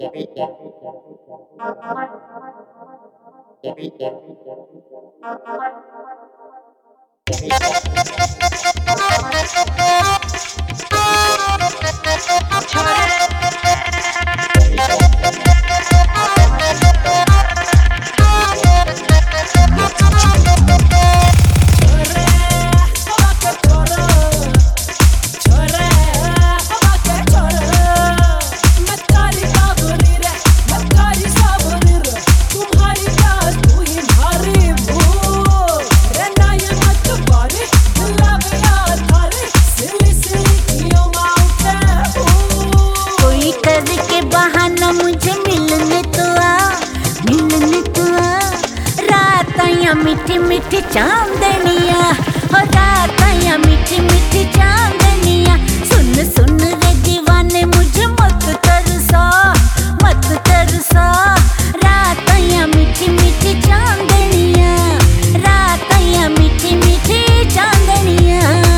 मीठी मीठी चांदनिया हो राताया मीठी मीठी चांदनिया। सुन सुन रे दीवाने मुझे मत तरसा राताया मीठी मीठी चांदनिया, राताया मीठी मीठी चांदनिया।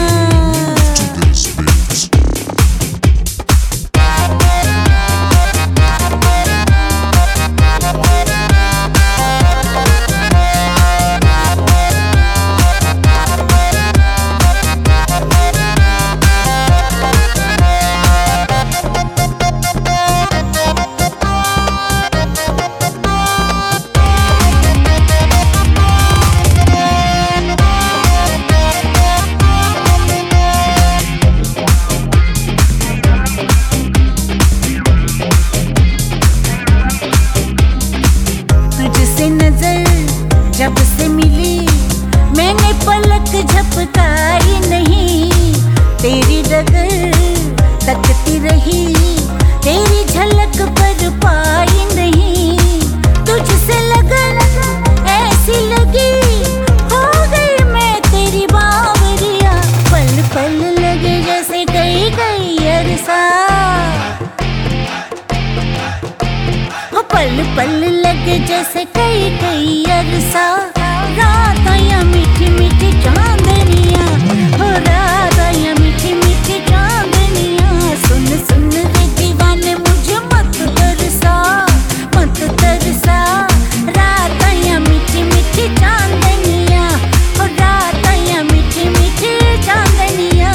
जब से मिली मैंने पलक झपकाई नहीं, तेरी डगर तकती रही, तेरी झलक पर पाई नहीं। तुझसे लगन ऐसी लगी, हो गई मैं तेरी बावरिया। पल पल लगे जैसे गई गई अरसा, पल पल लगे जैसे कई कई अरसा। राताया मीठी मीठी चांदनिया हो राताया मीठी मीठी चांदनिया। सुन सुन रे दीवाने मुझे मत तरसा राताया मीठी मीठी चांदनिया हो राताया मीठी मीठी चांदनिया।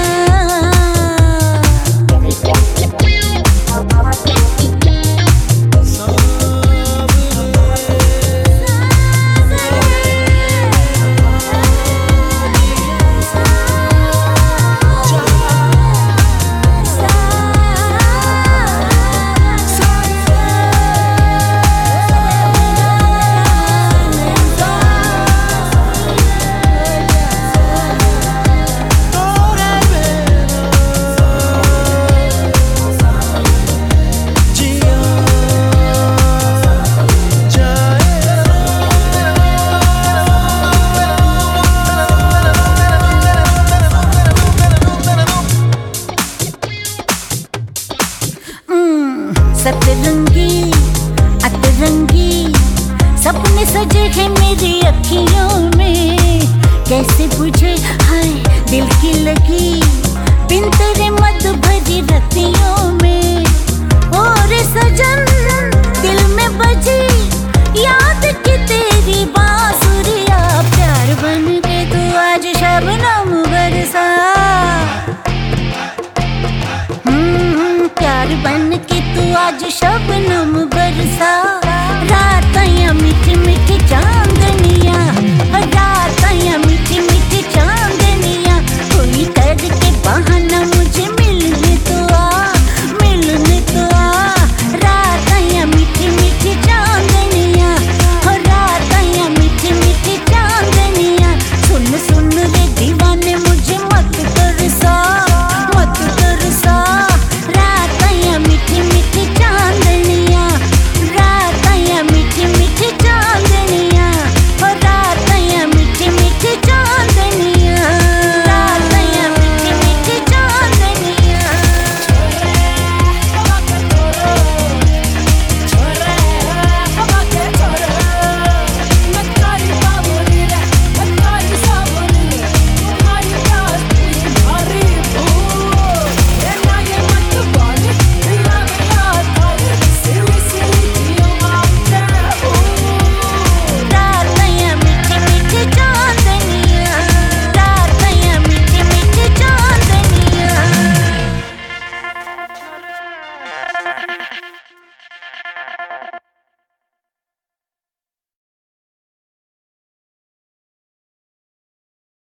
सतरंगी अतरंगी सपने सजे हैं मेरी अखियों में, कैसे बुझे हाय दिल की लगी बिन तेरे मत भरी रतियों में। और सजा